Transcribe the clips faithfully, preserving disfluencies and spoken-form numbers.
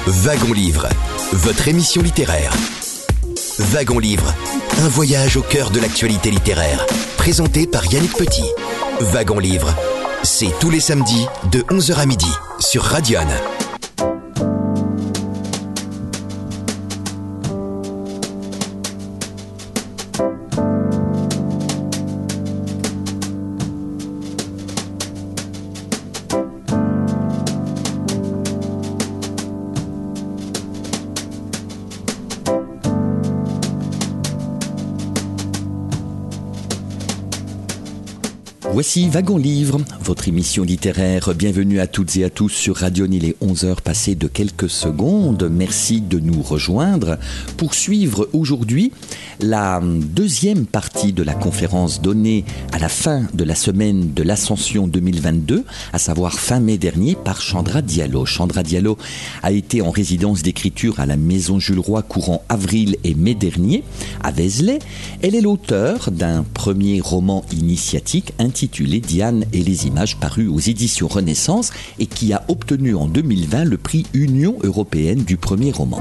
Wagon Livre, votre émission littéraire. Wagon Livre, un voyage au cœur de l'actualité littéraire. Présenté par Yannick Petit. Wagon Livre, c'est tous les samedis de onze heures à midi sur Radion. Voici Wagon Livre, votre émission littéraire. Bienvenue à toutes et à tous sur Radion. Il est onze heures passées de quelques secondes. Merci de nous rejoindre pour suivre aujourd'hui la deuxième partie de la conférence donnée à la fin de la semaine de l'Ascension deux mille vingt-deux, à savoir fin mai dernier, par Chandra Diallo. Chandra Diallo a été en résidence d'écriture à la Maison Jules Roy courant avril et mai dernier à Vézelay. Elle est l'auteure d'un premier roman initiatique intitulé Diane et les images, paru aux éditions Renaissance et qui a obtenu en deux mille vingt le prix Union européenne du premier roman.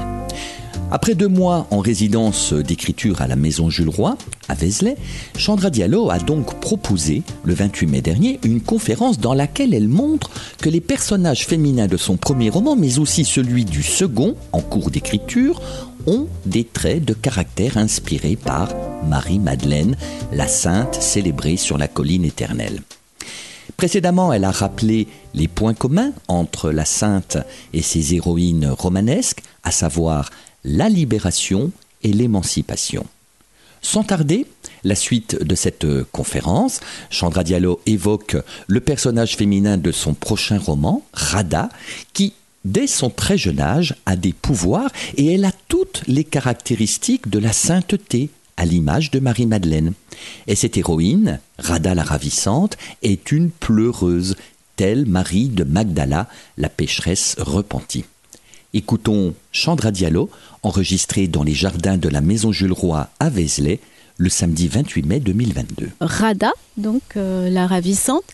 Après deux mois en résidence d'écriture à la Maison Jules Roy, à Vézelay, Chandra Diallo a donc proposé, le vingt-huit mai dernier, une conférence dans laquelle elle montre que les personnages féminins de son premier roman, mais aussi celui du second, en cours d'écriture, ont des traits de caractère inspirés par Marie-Madeleine, la sainte célébrée sur la colline éternelle. Précédemment, elle a rappelé les points communs entre la sainte et ses héroïnes romanesques, à savoir la libération et l'émancipation. Sans tarder, la suite de cette conférence, Chandra Diallo évoque le personnage féminin de son prochain roman, Radha, qui, dès son très jeune âge, a des pouvoirs et elle a toutes les caractéristiques de la sainteté, à l'image de Marie-Madeleine. Et cette héroïne, Radha la ravissante, est une pleureuse, telle Marie de Magdala, la pécheresse repentie. Écoutons Chandra Diallo, enregistré dans les jardins de la Maison Jules Roy à Vézelay, le samedi vingt-huit mai deux mille vingt-deux. Radha, donc euh, la ravissante,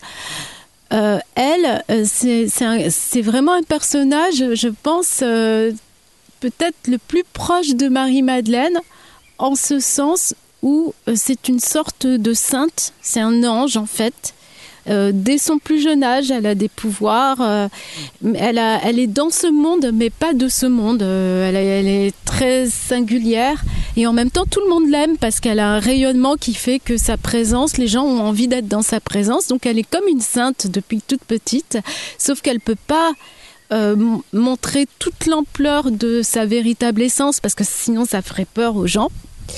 euh, elle, euh, c'est, c'est, un, c'est vraiment un personnage, je pense, euh, peut-être le plus proche de Marie-Madeleine, en ce sens où euh, c'est une sorte de sainte, c'est un ange en fait. Euh, dès son plus jeune âge, elle a des pouvoirs, euh, elle, a, elle est dans ce monde, mais pas de ce monde. Euh, elle, elle est très singulière et en même temps, tout le monde l'aime parce qu'elle a un rayonnement qui fait que sa présence, les gens ont envie d'être dans sa présence. Donc, elle est comme une sainte depuis toute petite, sauf qu'elle ne peut pas euh, m- montrer toute l'ampleur de sa véritable essence parce que sinon, ça ferait peur aux gens.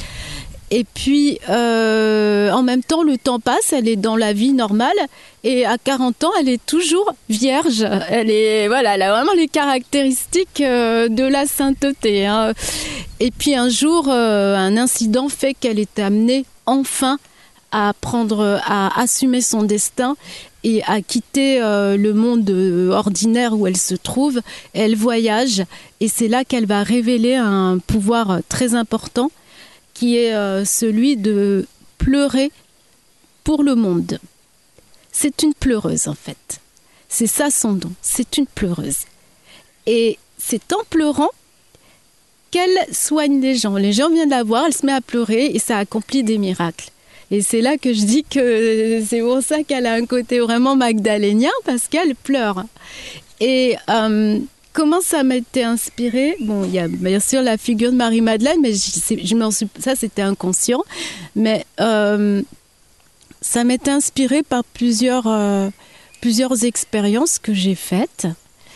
Et puis, euh, en même temps, le temps passe, elle est dans la vie normale et à quarante ans, elle est toujours vierge. Elle est, voilà, elle a vraiment les caractéristiques euh, de la sainteté, hein. Et puis un jour, euh, un incident fait qu'elle est amenée enfin à prendre, à assumer son destin et à quitter euh, le monde ordinaire où elle se trouve. Elle voyage et c'est là qu'elle va révéler un pouvoir très important, qui est euh, celui de pleurer pour le monde. C'est une pleureuse, en fait. C'est ça son don, c'est une pleureuse. Et c'est en pleurant qu'elle soigne les gens. Les gens viennent la voir, elle se met à pleurer et ça accomplit des miracles. Et c'est là que je dis que c'est pour ça qu'elle a un côté vraiment magdalénien, parce qu'elle pleure. Et... Euh, Comment ça m'a été inspiré ? Bon, il y a bien sûr la figure de Marie-Madeleine, mais je, je m'en suis, ça c'était inconscient. Mais euh, ça m'a été inspiré par plusieurs, euh, plusieurs expériences que j'ai faites.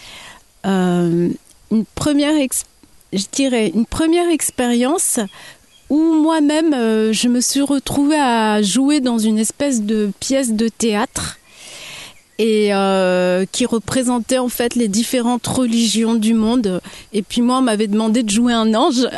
Euh, une première, ex, je dirais, une première expérience où moi-même euh, je me suis retrouvée à jouer dans une espèce de pièce de théâtre. Et euh, qui représentait en fait les différentes religions du monde. Et puis moi, on m'avait demandé de jouer un ange.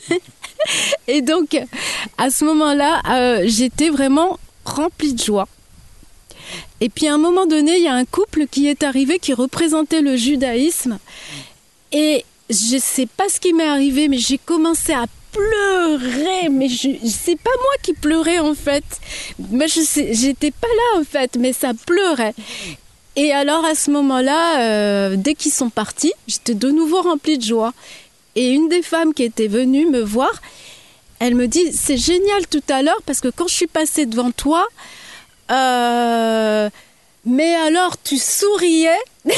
Et donc, à ce moment-là, euh, j'étais vraiment remplie de joie. Et puis à un moment donné, il y a un couple qui est arrivé qui représentait le judaïsme. Et je ne sais pas ce qui m'est arrivé, mais j'ai commencé à pleurer, mais je, c'est pas moi qui pleurais en fait. Moi, je sais, j'étais pas là en fait, mais ça pleurait. Et alors à ce moment-là, euh, dès qu'ils sont partis, j'étais de nouveau remplie de joie. Et une des femmes qui était venue me voir, elle me dit, c'est génial tout à l'heure parce que quand je suis passée devant toi, euh, mais alors tu souriais.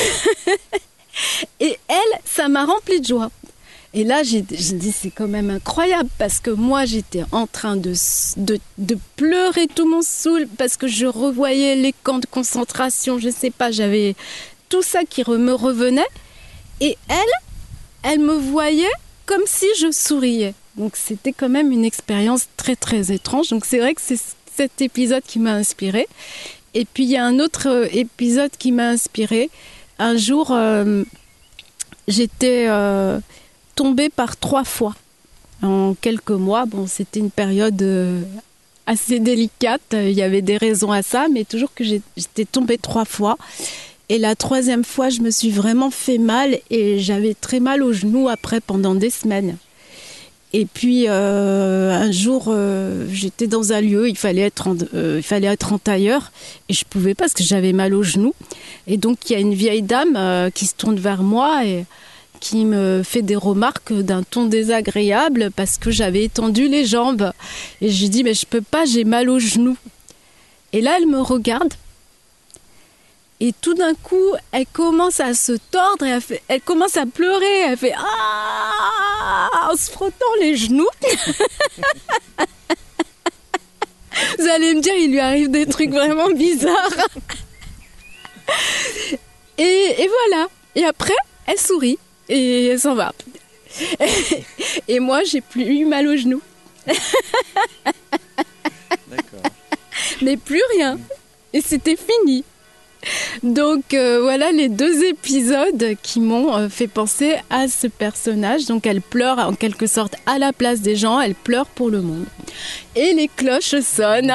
Et elle, ça m'a remplie de joie. Et là, j'ai, j'ai dit, c'est quand même incroyable parce que moi, j'étais en train de, de, de pleurer tout mon saoul parce que je revoyais les camps de concentration, je sais pas, j'avais tout ça qui re, me revenait. Et elle, elle me voyait comme si je souriais. Donc, c'était quand même une expérience très, très étrange. Donc, c'est vrai que c'est cet épisode qui m'a inspirée. Et puis, il y a un autre épisode qui m'a inspirée. Un jour, euh, j'étais... Euh, tombée par trois fois en quelques mois. Bon, c'était une période euh, assez délicate. Il y avait des raisons à ça, mais toujours que j'ai, j'étais tombée trois fois. Et la troisième fois, je me suis vraiment fait mal et j'avais très mal aux genoux après pendant des semaines. Et puis euh, un jour, euh, j'étais dans un lieu, il fallait être en, euh, il fallait être en tailleur et je pouvais pas parce que j'avais mal aux genoux. Et donc il y a une vieille dame euh, qui se tourne vers moi et qui me fait des remarques d'un ton désagréable parce que j'avais étendu les jambes. Et je lui dis, mais je peux pas, j'ai mal aux genoux. Et là, elle me regarde. Et tout d'un coup, elle commence à se tordre et elle, fait, elle commence à pleurer. Elle fait « Ah !» en se frottant les genoux. Vous allez me dire, il lui arrive des trucs vraiment bizarres. Et, et voilà. Et après, elle sourit. Et elle s'en va. Et moi, j'ai plus eu mal aux genoux. D'accord. Mais plus rien. Et c'était fini. Donc euh, voilà les deux épisodes qui m'ont euh, fait penser à ce personnage. Donc elle pleure en quelque sorte à la place des gens. Elle pleure pour le monde. Et les cloches sonnent.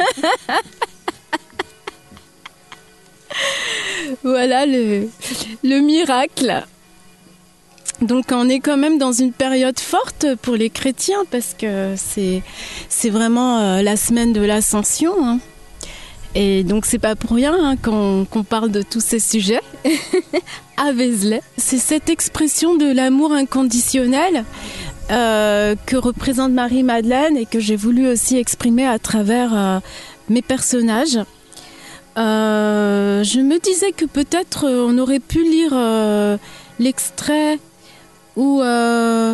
Voilà le, le miracle. Donc on est quand même dans une période forte pour les chrétiens parce que c'est, c'est vraiment euh, la semaine de l'Ascension. Hein. Et donc c'est pas pour rien hein, qu'on, qu'on parle de tous ces sujets à Vézelay. C'est cette expression de l'amour inconditionnel euh, que représente Marie-Madeleine et que j'ai voulu aussi exprimer à travers euh, mes personnages. Euh, je me disais que peut-être euh, on aurait pu lire euh, l'extrait où, euh,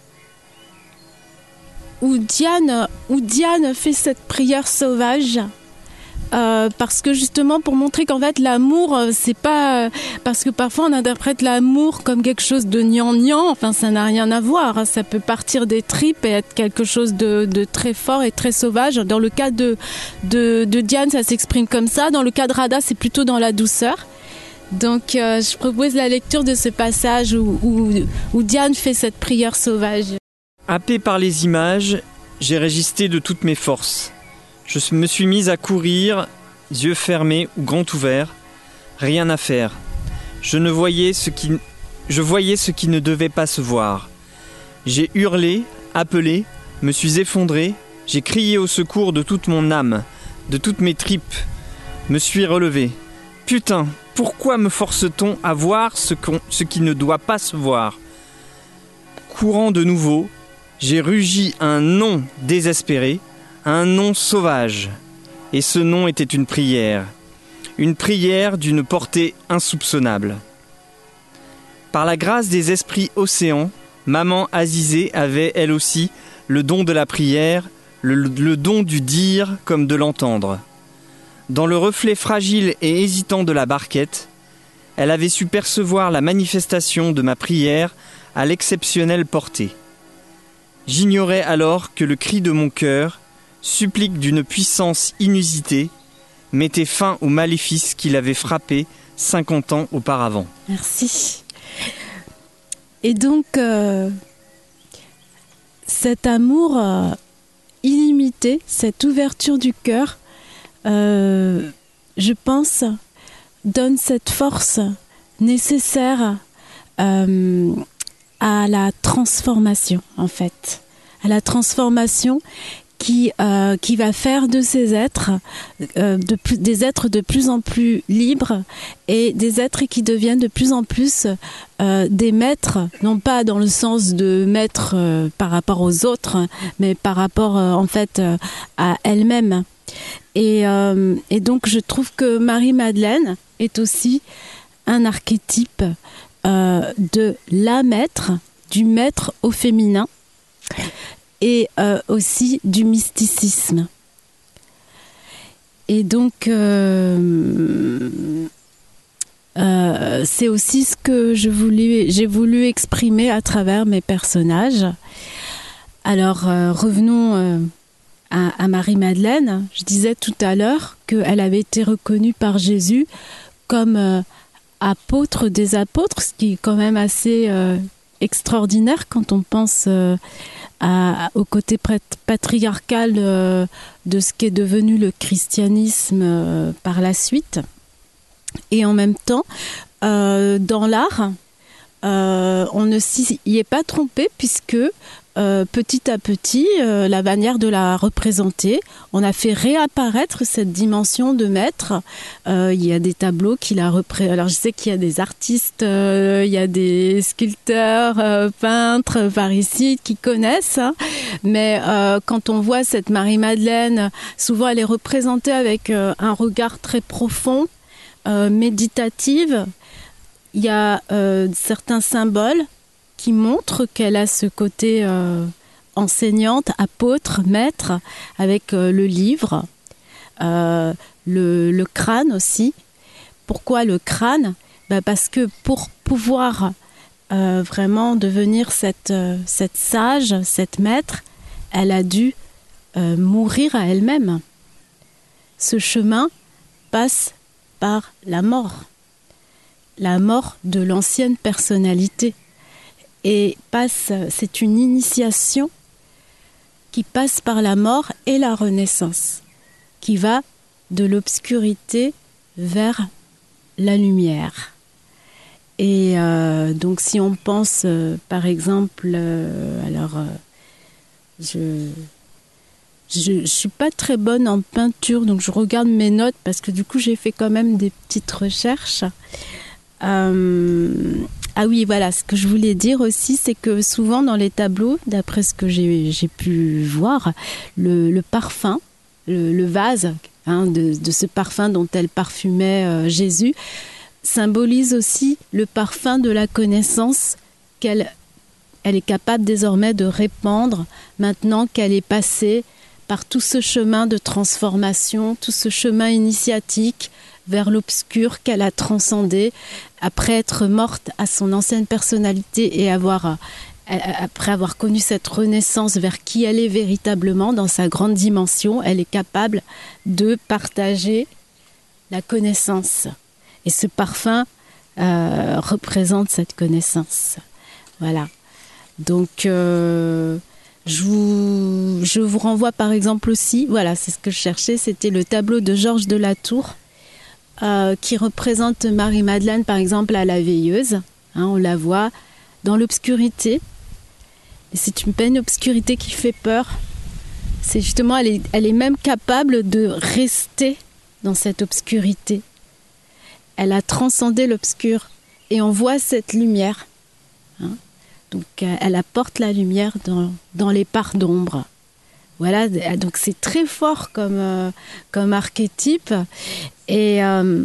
où, Diane, où Diane fait cette prière sauvage. Euh, parce que justement pour montrer qu'en fait l'amour euh, c'est pas euh, parce que parfois on interprète l'amour comme quelque chose de gnangnan, enfin ça n'a rien à voir hein. Ça peut partir des tripes et être quelque chose de, de très fort et très sauvage. Dans le cas de, de, de Diane ça s'exprime comme ça, dans le cas de Radha c'est plutôt dans la douceur. Donc euh, je propose la lecture de ce passage où, où, où Diane fait cette prière sauvage. Happé par les images, j'ai résisté de toutes mes forces. Je me suis mise à courir, yeux fermés ou grands ouverts, rien à faire. Je ne voyais ce qui, je voyais ce qui ne devait pas se voir. J'ai hurlé, appelé, me suis effondré, j'ai crié au secours de toute mon âme, de toutes mes tripes, me suis relevé. Putain, pourquoi me force-t-on à voir ce, qu'on, ce qui ne doit pas se voir ? Courant de nouveau, j'ai rugi un nom désespéré, un nom sauvage, et ce nom était une prière, une prière d'une portée insoupçonnable. Par la grâce des esprits océans, maman Azizé avait elle aussi le don de la prière, le, le don du dire comme de l'entendre. Dans le reflet fragile et hésitant de la barquette, elle avait su percevoir la manifestation de ma prière à l'exceptionnelle portée. J'ignorais alors que le cri de mon cœur, supplique d'une puissance inusitée, mettait fin au maléfice qui l'avait frappé cinquante ans auparavant. Merci. Et donc, euh, cet amour euh, illimité, cette ouverture du cœur, euh, je pense, donne cette force nécessaire euh, à la transformation, en fait. À la transformation qui, euh, qui va faire de ces êtres euh, de plus, des êtres de plus en plus libres et des êtres qui deviennent de plus en plus euh, des maîtres, non pas dans le sens de maîtres euh, par rapport aux autres, mais par rapport euh, en fait euh, à elles-mêmes. Et, euh, et donc je trouve que Marie-Madeleine est aussi un archétype euh, de la maître, du maître au féminin, et euh, aussi du mysticisme. Et donc, euh, euh, c'est aussi ce que je voulais, j'ai voulu exprimer à travers mes personnages. Alors, euh, revenons euh, à, à Marie-Madeleine. Je disais tout à l'heure qu'elle avait été reconnue par Jésus comme euh, apôtre des apôtres, ce qui est quand même assez euh, extraordinaire quand on pense euh, à, au côté patriarcal euh, de ce qui est devenu le christianisme euh, par la suite. Et en même temps, euh, dans l'art, euh, on ne s'y est pas trompé puisque euh, petit à petit, euh, la manière de la représenter, on a fait réapparaître cette dimension de maître. Euh, il y a des tableaux qui la représentent. Alors je sais qu'il y a des artistes, euh, il y a des sculpteurs, euh, peintres par ici qui connaissent, hein. Mais euh, quand on voit cette Marie-Madeleine, souvent elle est représentée avec euh, un regard très profond, euh, méditative. Il y a euh, certains symboles qui montrent qu'elle a ce côté euh, enseignante, apôtre, maître, avec euh, le livre, euh, le, le crâne aussi. Pourquoi le crâne ? Ben parce que pour pouvoir euh, vraiment devenir cette, euh, cette sage, cette maître, elle a dû euh, mourir à elle-même. Ce chemin passe par la mort. La mort de l'ancienne personnalité. Et passe, c'est une initiation qui passe par la mort et la renaissance, qui va de l'obscurité vers la lumière. Et euh, donc si on pense euh, par exemple, euh, alors euh, je je suis pas très bonne en peinture, donc je regarde mes notes parce que du coup j'ai fait quand même des petites recherches. Euh, ah oui, voilà, ce que je voulais dire aussi, c'est que souvent dans les tableaux, d'après ce que j'ai, j'ai pu voir, le, le parfum, le, le vase hein, de, de ce parfum dont elle parfumait euh, Jésus, symbolise aussi le parfum de la connaissance qu'elle elle est capable désormais de répandre maintenant qu'elle est passée par tout ce chemin de transformation, tout ce chemin initiatique vers l'obscur qu'elle a transcendé après être morte à son ancienne personnalité et avoir, après avoir connu cette renaissance vers qui elle est véritablement dans sa grande dimension, elle est capable de partager la connaissance. Et ce parfum euh, représente cette connaissance. Voilà. Donc, euh, je, vous, je vous renvoie par exemple aussi, voilà, c'est ce que je cherchais, c'était le tableau de Georges de la Tour, Euh, qui représente Marie-Madeleine, par exemple, à la veilleuse. Hein, on la voit dans l'obscurité. Et c'est une peine obscurité qui fait peur. C'est justement, elle est, elle est même capable de rester dans cette obscurité. Elle a transcendé l'obscur. Et on voit cette lumière. Hein. Donc, euh, elle apporte la lumière dans, dans les parts d'ombre. Voilà, donc c'est très fort comme, euh, comme archétype. Et, euh,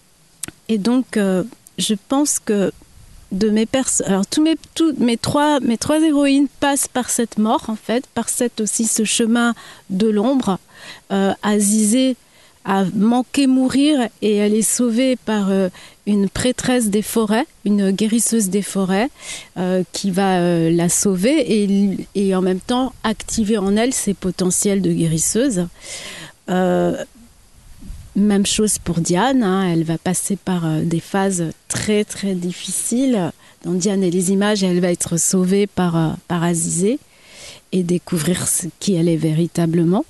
et donc, euh, je pense que de mes pers- alors tous mes, tous, mes, trois, mes trois héroïnes passent par cette mort, en fait, par cette, aussi ce chemin de l'ombre. Euh, Azizée a manqué mourir et elle est sauvée par euh, une prêtresse des forêts, une guérisseuse des forêts euh, qui va euh, la sauver et, et en même temps activer en elle ses potentiels de guérisseuse. Euh, même chose pour Diane, hein, elle va passer par euh, des phases très très difficiles. Dans Diane et les images, elle va être sauvée par, euh, par Azizée et découvrir ce qui elle est véritablement.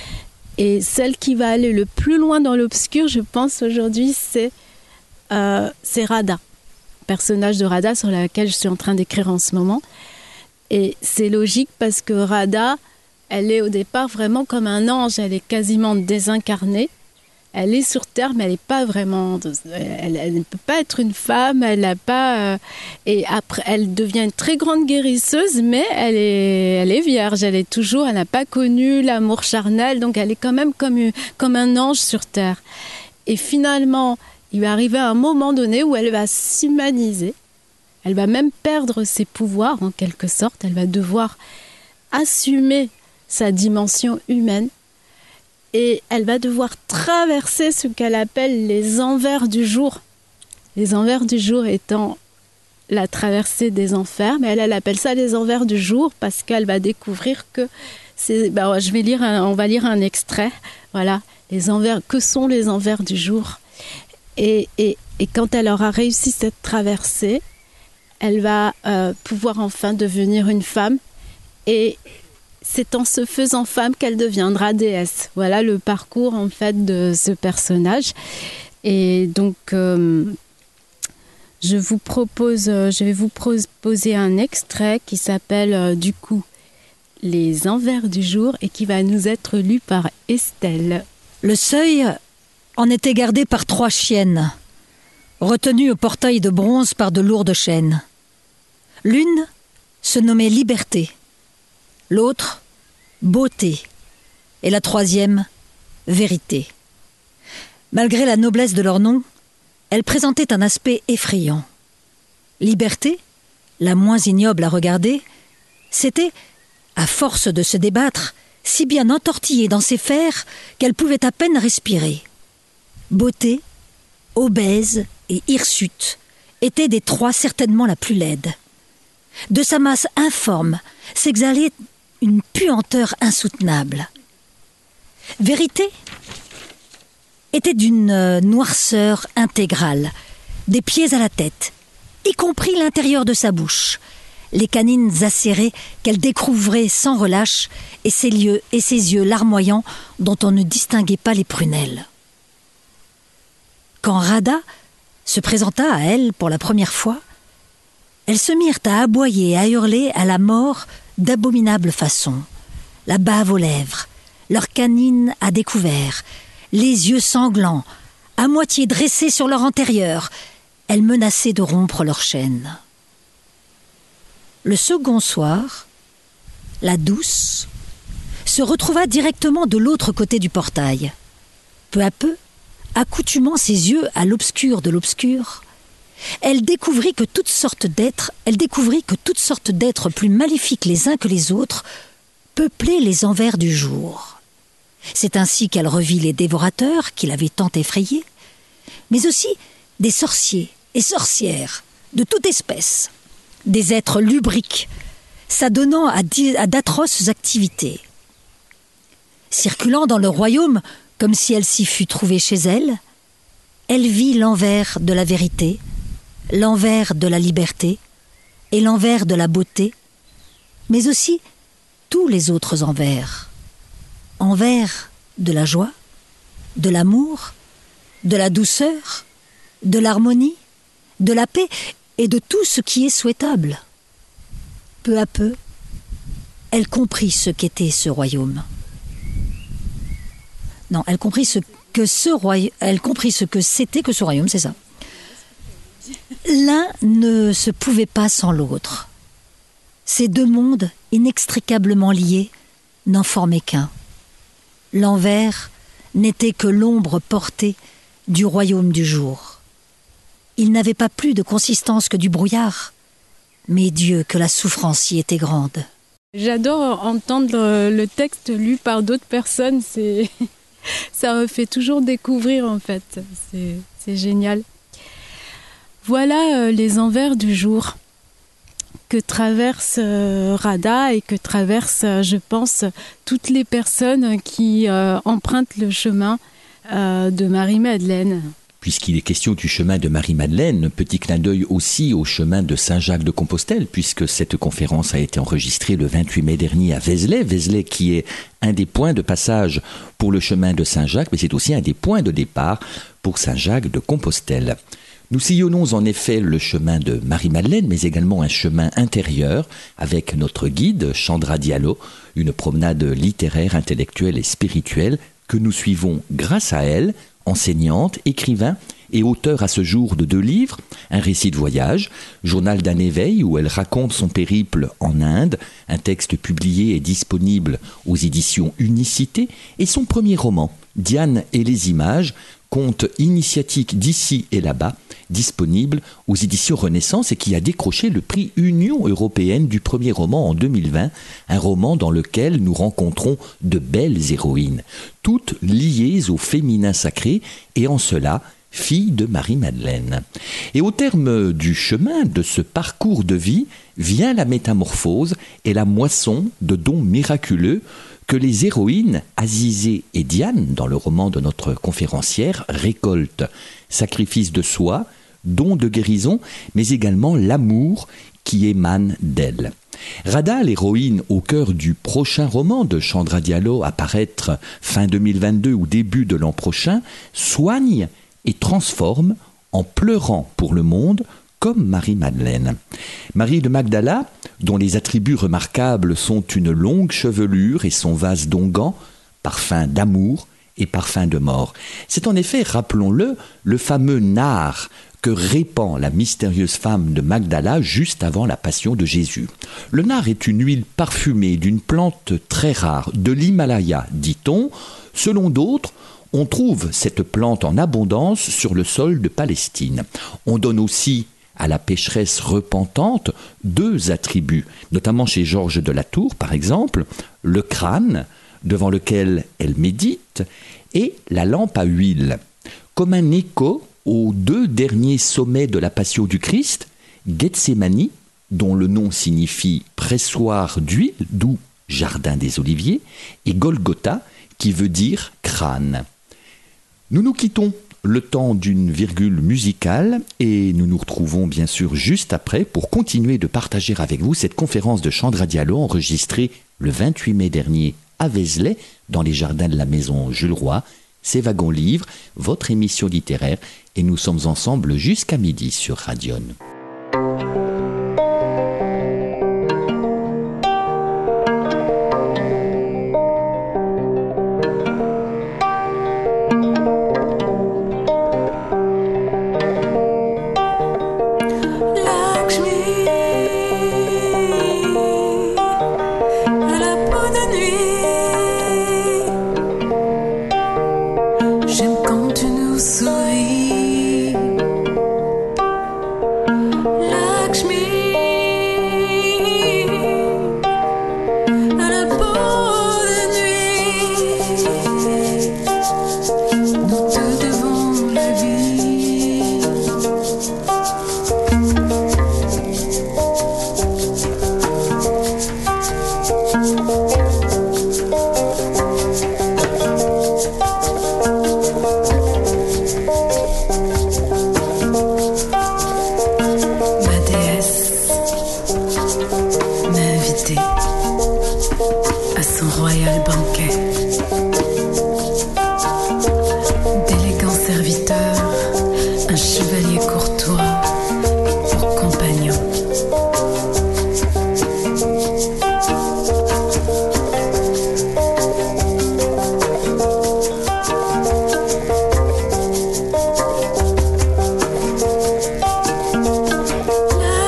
Et celle qui va aller le plus loin dans l'obscur, je pense aujourd'hui, c'est, euh, c'est Radha, personnage de Radha sur laquelle je suis en train d'écrire en ce moment. Et c'est logique parce que Radha elle est au départ vraiment comme un ange, elle est quasiment désincarnée. Elle est sur Terre, mais elle n'est pas vraiment... Elle, elle ne peut pas être une femme, elle n'a pas... Euh, et après, elle devient une très grande guérisseuse, mais elle est, elle est vierge, elle est toujours... Elle n'a pas connu l'amour charnel, donc elle est quand même comme, une, comme un ange sur Terre. Et finalement, il va arriver un moment donné où elle va s'humaniser. Elle va même perdre ses pouvoirs, en quelque sorte. Elle va devoir assumer sa dimension humaine. Et elle va devoir traverser ce qu'elle appelle les envers du jour. Les envers du jour étant la traversée des enfers, mais elle, elle appelle ça les envers du jour parce qu'elle va découvrir que c'est. Ben, je vais lire, un, on va lire un extrait. Voilà, les envers. Que sont les envers du jour ? Et, et, et quand elle aura réussi cette traversée, elle va euh, pouvoir enfin devenir une femme et c'est en se faisant femme qu'elle deviendra déesse. Voilà le parcours en fait de ce personnage. Et donc, euh, je vous propose, je vais vous proposer un extrait qui s'appelle euh, du coup Les envers du jour et qui va nous être lu par Estelle. Le seuil en était gardé par trois chiennes, retenues au portail de bronze par de lourdes chaînes. L'une se nommait Liberté, l'autre Beauté, et la troisième Vérité. Malgré la noblesse de leur nom, elles présentaient un aspect effrayant. Liberté, la moins ignoble à regarder, s'était, à force de se débattre, si bien entortillée dans ses fers qu'elle pouvait à peine respirer. Beauté, obèse et hirsute, était des trois certainement la plus laide. De sa masse informe s'exhalait une puanteur insoutenable. Vérité était d'une noirceur intégrale, des pieds à la tête, y compris l'intérieur de sa bouche, les canines acérées qu'elle découvrait sans relâche et ses, lieux, et ses yeux larmoyants dont on ne distinguait pas les prunelles. Quand Radha se présenta à elle pour la première fois, elles se mirent à aboyer et à hurler à la mort d'abominable façon, la bave aux lèvres, leurs canines à découvert, les yeux sanglants, à moitié dressés sur leur antérieur, elles menaçaient de rompre leur chaîne. Le second soir, la douce se retrouva directement de l'autre côté du portail. Peu à peu, accoutumant ses yeux à l'obscur de l'obscur, Elle découvrit que toutes sortes d'êtres, elle découvrit que toutes sortes d'êtres plus maléfiques les uns que les autres peuplaient les envers du jour. C'est ainsi qu'elle revit les dévorateurs qui l'avaient tant effrayée, mais aussi des sorciers et sorcières de toute espèce, des êtres lubriques, s'adonnant à, à d'atroces activités. Circulant dans le royaume comme si elle s'y fût trouvée chez elle, elle vit l'envers de la vérité, l'envers de la liberté et l'envers de la beauté, mais aussi tous les autres envers. Envers de la joie, de l'amour, de la douceur, de l'harmonie, de la paix et de tout ce qui est souhaitable. Peu à peu, elle comprit ce qu'était ce royaume. Non, elle comprit ce que ce royaume, elle comprit ce que c'était que ce royaume, c'est ça. L'un ne se pouvait pas sans l'autre. Ces deux mondes, inextricablement liés, n'en formaient qu'un. L'envers n'était que l'ombre portée du royaume du jour. Il n'avait pas plus de consistance que du brouillard, mais Dieu, que la souffrance y était grande. J'adore entendre le texte lu par d'autres personnes, c'est... ça me fait toujours découvrir en fait, c'est, c'est génial. Voilà euh, les envers du jour que traverse euh, Radha et que traversent, euh, je pense, toutes les personnes qui euh, empruntent le chemin euh, de Marie-Madeleine. Puisqu'il est question du chemin de Marie-Madeleine, petit clin d'œil aussi au chemin de Saint-Jacques-de-Compostelle, puisque cette conférence a été enregistrée le vingt-huit mai dernier à Vézelay. Vézelay qui est un des points de passage pour le chemin de Saint-Jacques, mais c'est aussi un des points de départ pour Saint-Jacques-de-Compostelle. Nous sillonnons en effet le chemin de Marie-Madeleine, mais également un chemin intérieur avec notre guide Chandra Diallo, une promenade littéraire, intellectuelle et spirituelle que nous suivons grâce à elle, enseignante, écrivain et auteur à ce jour de deux livres, un récit de voyage, Journal d'un éveil où elle raconte son périple en Inde, un texte publié et disponible aux éditions Unicité, et son premier roman, Diane et les images, conte initiatique d'ici et là-bas, disponible aux éditions Renaissance et qui a décroché le prix Union européenne du premier roman en deux mille vingt, un roman dans lequel nous rencontrons de belles héroïnes, toutes liées au féminin sacré et en cela filles de Marie-Madeleine. Et au terme du chemin de ce parcours de vie vient la métamorphose et la moisson de dons miraculeux que les héroïnes Azizé et Diane, dans le roman de notre conférencière, récoltent. Sacrifice de soi, don de guérison, mais également l'amour qui émane d'elles. Radha, l'héroïne au cœur du prochain roman de Chandra Diallo, à paraître fin deux mille vingt-deux ou début de l'an prochain, soigne et transforme en pleurant pour le monde, comme Marie-Madeleine. Marie de Magdala, dont les attributs remarquables sont une longue chevelure et son vase d'onguent, parfum d'amour et parfum de mort. C'est en effet, rappelons-le, le fameux nard que répand la mystérieuse femme de Magdala juste avant la passion de Jésus. Le nard est une huile parfumée d'une plante très rare, de l'Himalaya, dit-on. Selon d'autres, on trouve cette plante en abondance sur le sol de Palestine. On donne aussi à la pécheresse repentante deux attributs, notamment chez Georges de la Tour, par exemple, le crâne, devant lequel elle médite, et la lampe à huile. Comme un écho aux deux derniers sommets de la Passion du Christ, Gethsémani, dont le nom signifie pressoir d'huile, d'où jardin des oliviers, et Golgotha, qui veut dire crâne. Nous nous quittons le temps d'une virgule musicale et nous nous retrouvons bien sûr juste après pour continuer de partager avec vous cette conférence de Chandra Diallo enregistrée le vingt-huit mai dernier à Vézelay dans les jardins de la maison Jules Roy. C'est Wagon Livre, votre émission littéraire, et nous sommes ensemble jusqu'à midi sur Radion.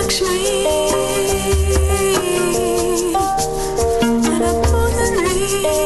À la peau de nuit.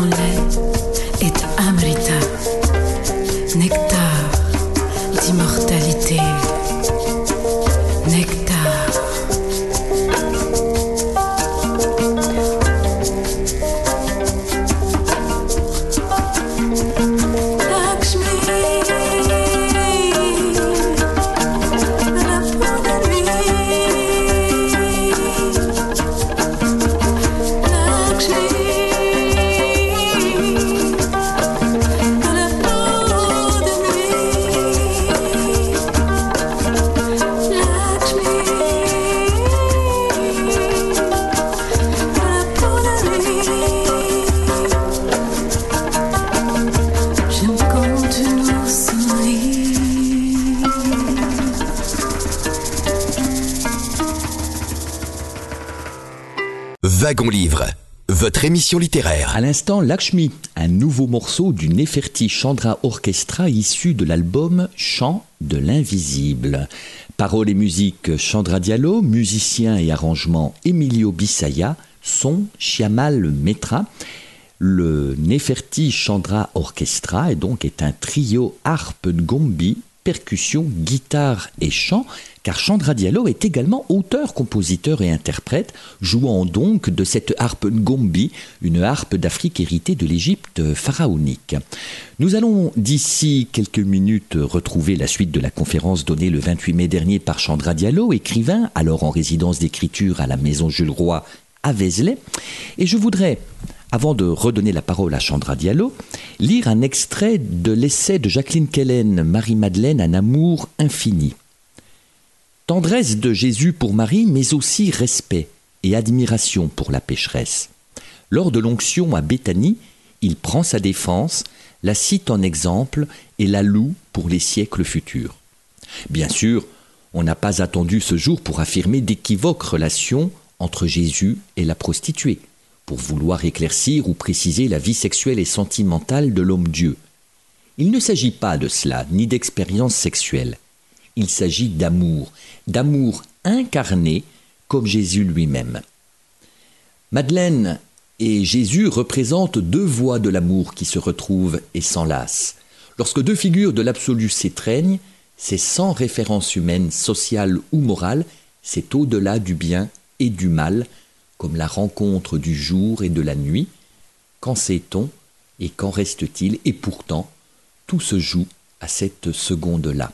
lait est Amrita, nectar d'immortalité, nectar. Wagon Livre, votre émission littéraire. À l'instant, Lakshmi, un nouveau morceau du Neferti Chandra Orchestra issu de l'album Chant de l'invisible. Paroles et musique Chandra Diallo, musicien et arrangement Emilio Bisaya, son Shyamal Metra. Le Neferti Chandra Orchestra est donc est un trio harpe ngombi, percussion, guitare et chant, car Chandra Diallo est également auteur, compositeur et interprète, jouant donc de cette harpe ngombi, une harpe d'Afrique héritée de l'Égypte pharaonique. Nous allons d'ici quelques minutes retrouver la suite de la conférence donnée le vingt-huit mai dernier par Chandra Diallo, écrivain, alors en résidence d'écriture à la Maison Jules Roy à Vézelay. Et je voudrais, avant de redonner la parole à Chandra Diallo, lire un extrait de l'essai de Jacqueline Kellen, Marie-Madeleine, un amour infini. Tendresse de Jésus pour Marie, mais aussi respect et admiration pour la pécheresse. Lors de l'onction à Béthanie, il prend sa défense, la cite en exemple et la loue pour les siècles futurs. Bien sûr, on n'a pas attendu ce jour pour affirmer d'équivoques relations entre Jésus et la prostituée, pour vouloir éclaircir ou préciser la vie sexuelle et sentimentale de l'homme-dieu. Il ne s'agit pas de cela, ni d'expérience sexuelle. Il s'agit d'amour, d'amour incarné comme Jésus lui-même. Madeleine et Jésus représentent deux voies de l'amour qui se retrouvent et s'enlacent. Lorsque deux figures de l'absolu s'étreignent, c'est sans référence humaine, sociale ou morale, c'est au-delà du bien et du mal, comme la rencontre du jour et de la nuit. Qu'en sait-on et qu'en reste-t-il? Et pourtant, tout se joue à cette seconde-là.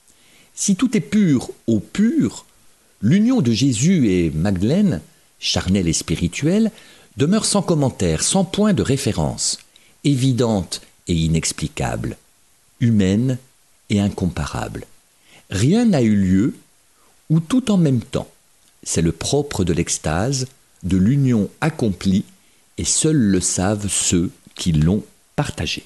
Si tout est pur au pur, l'union de Jésus et Magdeleine, charnelle et spirituelle, demeure sans commentaire, sans point de référence, évidente et inexplicable, humaine et incomparable. Rien n'a eu lieu, ou tout en même temps. C'est le propre de l'extase, de l'union accomplie, et seuls le savent ceux qui l'ont partagée.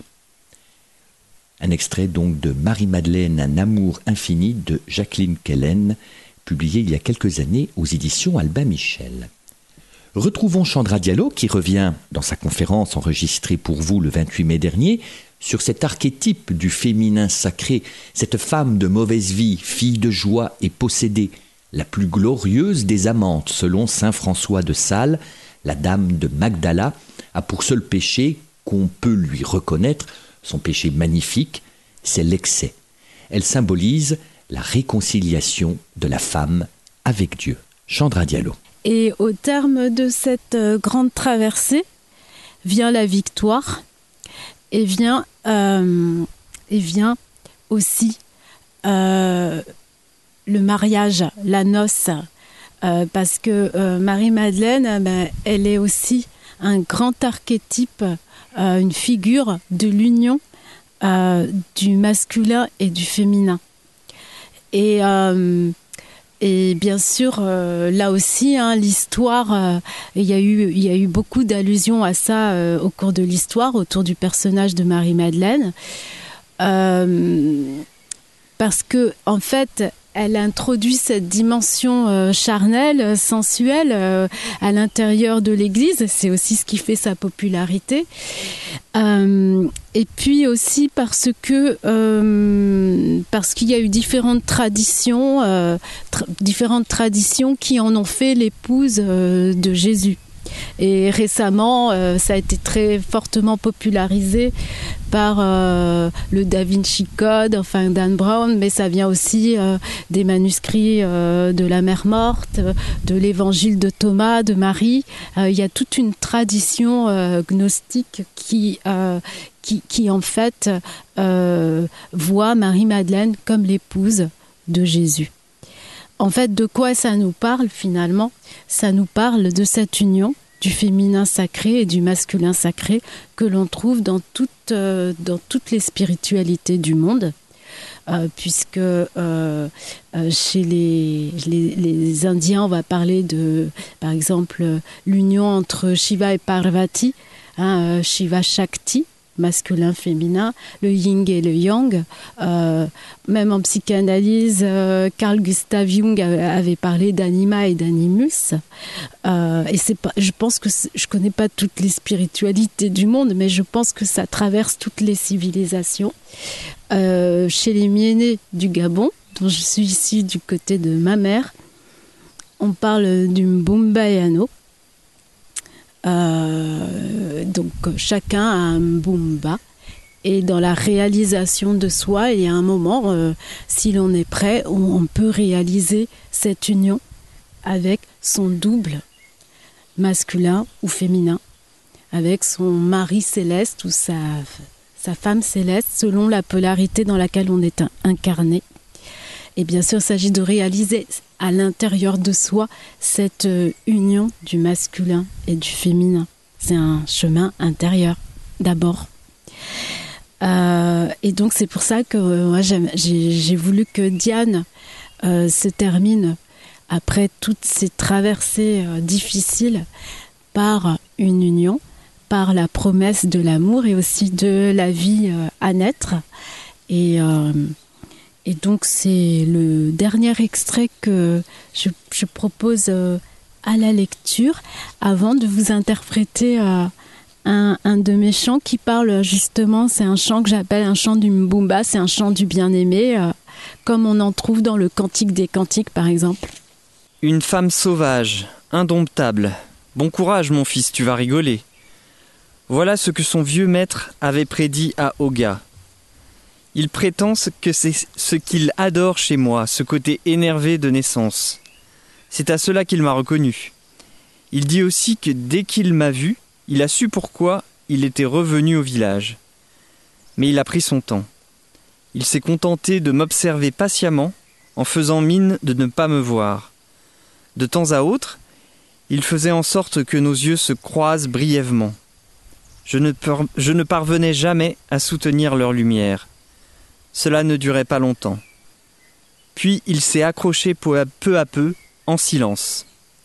Un extrait donc de Marie-Madeleine, un amour infini de Jacqueline Kellen, publié il y a quelques années aux éditions Albin Michel. Retrouvons Chandra Diallo qui revient dans sa conférence enregistrée pour vous le vingt-huit mai dernier sur cet archétype du féminin sacré, cette femme de mauvaise vie, fille de joie et possédée, la plus glorieuse des amantes selon saint François de Sales, la dame de Magdala, a pour seul péché qu'on peut lui reconnaître. Son péché magnifique, c'est l'excès. Elle symbolise la réconciliation de la femme avec Dieu. Chandra Diallo. Et au terme de cette grande traversée, vient la victoire et vient, euh, et vient aussi euh, le mariage, la noce. Euh, parce que euh, Marie-Madeleine, ben, elle est aussi un grand archétype, Euh, une figure de l'union euh, du masculin et du féminin. Et, euh, et bien sûr, euh, là aussi, hein, l'histoire, euh, il y a eu, il y a eu beaucoup d'allusions à ça euh, au cours de l'histoire, autour du personnage de Marie-Madeleine. Euh, parce que, en fait, elle introduit cette dimension euh, charnelle, sensuelle euh, à l'intérieur de l'Église. C'est aussi ce qui fait sa popularité. Euh, et puis aussi parce que euh, parce qu'il y a eu différentes traditions, euh, tra- différentes traditions qui en ont fait l'épouse euh, de Jésus. Et récemment, euh, ça a été très fortement popularisé par euh, le Da Vinci Code, enfin Dan Brown, mais ça vient aussi euh, des manuscrits euh, de la Mère Morte, de l'Évangile de Thomas, de Marie. Euh, il y a toute une tradition euh, gnostique qui, euh, qui, qui en fait euh, voit Marie-Madeleine comme l'épouse de Jésus. En fait, de quoi ça nous parle finalement ? Ça nous parle de cette union du féminin sacré et du masculin sacré que l'on trouve dans, toute, euh, dans toutes les spiritualités du monde, euh, puisque euh, euh, chez les, les, les Indiens, on va parler de, par exemple, l'union entre Shiva et Parvati, hein, euh, Shiva Shakti, masculin, féminin, le yin et le yang. Euh, même en psychanalyse, euh, Carl Gustav Jung avait parlé d'anima et d'animus. Euh, et c'est pas, je pense que je connais pas toutes les spiritualités du monde, mais je pense que ça traverse toutes les civilisations. Euh, chez les Miénés du Gabon, dont je suis issue du côté de ma mère, on parle du Mbumbayano. Euh, donc chacun a un Mbumba, et dans la réalisation de soi, il y a un moment, euh, si l'on est prêt, on, on peut réaliser cette union avec son double, masculin ou féminin, avec son mari céleste ou sa, sa femme céleste, selon la polarité dans laquelle on est incarné. Et bien sûr, il s'agit de réaliser à l'intérieur de soi cette union du masculin et du féminin. C'est un chemin intérieur, d'abord. Euh, et donc, c'est pour ça que euh, moi, j'ai, j'ai voulu que Diane euh, se termine, après toutes ces traversées euh, difficiles, par une union, par la promesse de l'amour et aussi de la vie euh, à naître. Et... Euh, Et donc, c'est le dernier extrait que je, je propose euh, à la lecture avant de vous interpréter euh, un, un de mes chants qui parle justement, c'est un chant que j'appelle un chant du Mbumba, c'est un chant du bien-aimé, euh, comme on en trouve dans le Cantique des Cantiques, par exemple. Une femme sauvage, indomptable. Bon courage, mon fils, tu vas rigoler. Voilà ce que son vieux maître avait prédit à Oga. Il prétend que c'est ce qu'il adore chez moi, ce côté énervé de naissance. C'est à cela qu'il m'a reconnu. Il dit aussi que dès qu'il m'a vu, il a su pourquoi il était revenu au village. Mais il a pris son temps. Il s'est contenté de m'observer patiemment, en faisant mine de ne pas me voir. De temps à autre, il faisait en sorte que nos yeux se croisent brièvement. Je ne, par- je ne parvenais jamais à soutenir leur lumière. Cela ne durait pas longtemps. Puis il s'est accroché peu à peu, à peu en silence.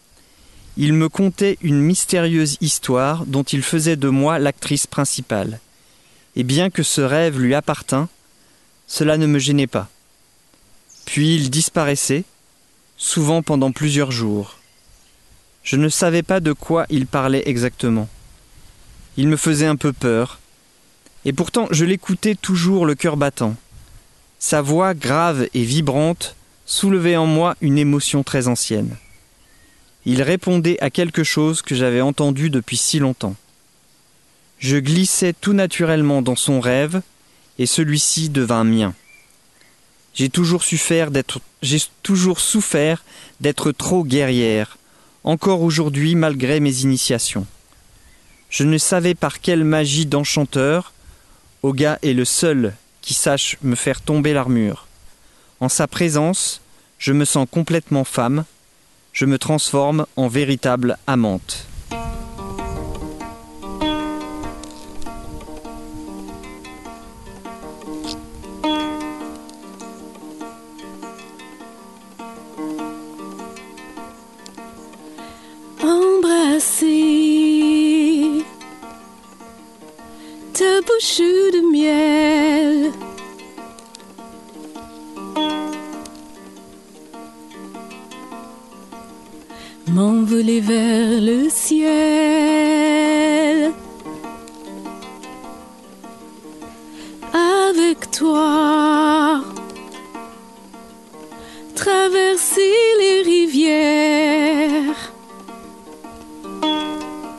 Il me contait une mystérieuse histoire dont il faisait de moi l'actrice principale. Et bien que ce rêve lui appartînt, cela ne me gênait pas. Puis il disparaissait, souvent pendant plusieurs jours. Je ne savais pas de quoi il parlait exactement. Il me faisait un peu peur, et pourtant je l'écoutais toujours le cœur battant. Sa voix grave et vibrante soulevait en moi une émotion très ancienne. Il répondait à quelque chose que j'avais entendu depuis si longtemps. Je glissais tout naturellement dans son rêve, et celui-ci devint mien. J'ai toujours souffert d'être, j'ai toujours souffert d'être trop guerrière, encore aujourd'hui malgré mes initiations. Je ne savais par quelle magie d'enchanteur Oga est le seul qui sache me faire tomber l'armure. En sa présence, je me sens complètement femme, je me transforme en véritable amante. Embrasser ta bouche de miel, m'envoler vers le ciel, avec toi, traverser les rivières,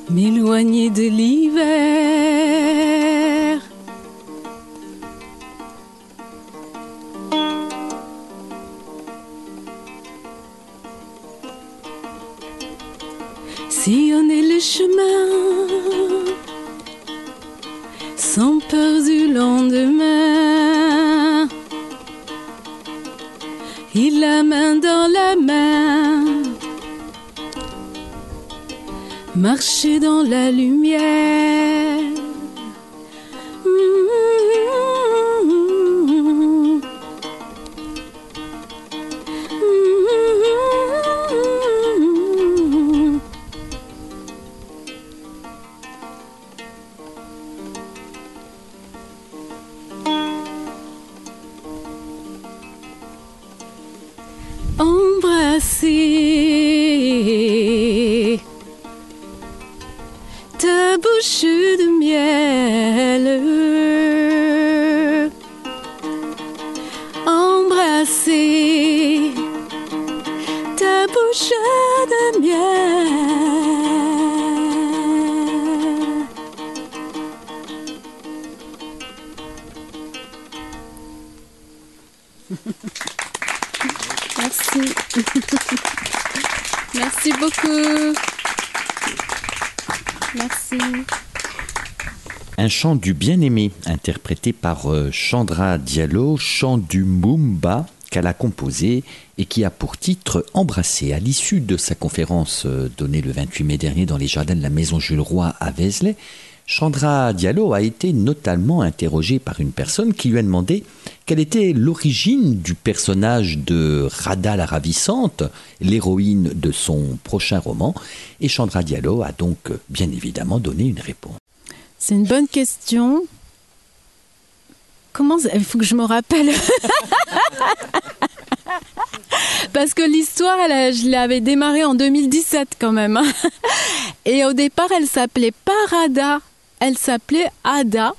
m'éloigner de l'hiver. Sillonner le chemin sans peur du lendemain, et la main dans la main, marcher dans la lumière. Mmh. Mmh. Embrasser ta bouche de miel, embrasser ta bouche de miel. Merci. Merci beaucoup. Merci. Un chant du bien-aimé, interprété par euh, Chandra Diallo, chant du Mumba qu'elle a composé et qui a pour titre « Embrasser ». À l'issue de sa conférence euh, donnée le vingt-huit mai dernier dans les jardins de la Maison Jules Roy à Vézelay, Chandra Diallo a été notamment interrogée par une personne qui lui a demandé quelle était l'origine du personnage de Radha la ravissante, l'héroïne de son prochain roman. Et Chandra Diallo a donc bien évidemment donné une réponse. C'est une bonne question. Comment ça... Il faut que je me rappelle. Parce que l'histoire, elle, je l'avais démarrée en deux mille dix-sept quand même. Et au départ, elle s'appelait pas Radha, elle s'appelait Ada.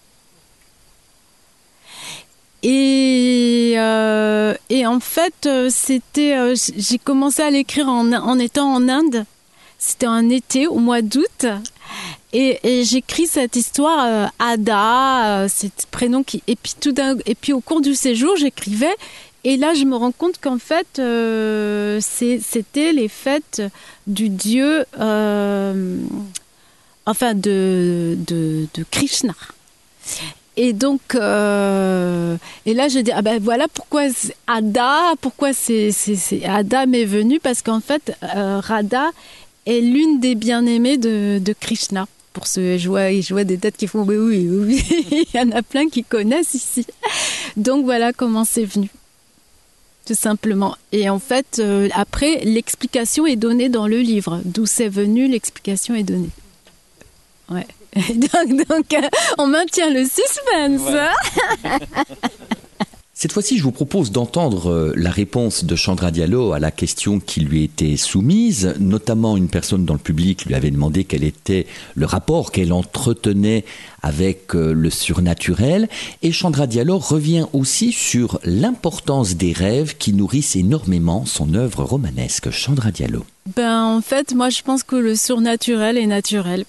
Et, euh, et en fait, c'était, euh, j'ai commencé à l'écrire en, en étant en Inde. C'était un été, au mois d'août. Et, et j'écris cette histoire, euh, Ada, euh, c'est le prénom qui... Et puis, tout d'un, et puis au cours du séjour, j'écrivais. Et là, je me rends compte qu'en fait, euh, c'est, c'était les fêtes du dieu... Euh, enfin, de, de, de Krishna. Et donc, euh, et là, je dis, ah ben voilà pourquoi Ada, pourquoi c'est, c'est, c'est Ada m'est venue, parce qu'en fait, euh, Radha est l'une des bien-aimées de, de Krishna. Pour ceux, je vois, je vois des têtes qui font, oui, oui, oui, il y en a plein qui connaissent ici. Donc voilà comment c'est venu, tout simplement. Et en fait, euh, après, l'explication est donnée dans le livre. D'où c'est venu, l'explication est donnée. Ouais. Donc, donc euh, on maintient le suspense. Ouais. Cette fois-ci, je vous propose d'entendre la réponse de Chandra Diallo à la question qui lui était soumise. Notamment, une personne dans le public lui avait demandé quel était le rapport qu'elle entretenait avec le surnaturel. Et Chandra Diallo revient aussi sur l'importance des rêves qui nourrissent énormément son œuvre romanesque. Chandra Diallo. Ben, en fait, moi, je pense que le surnaturel est naturel.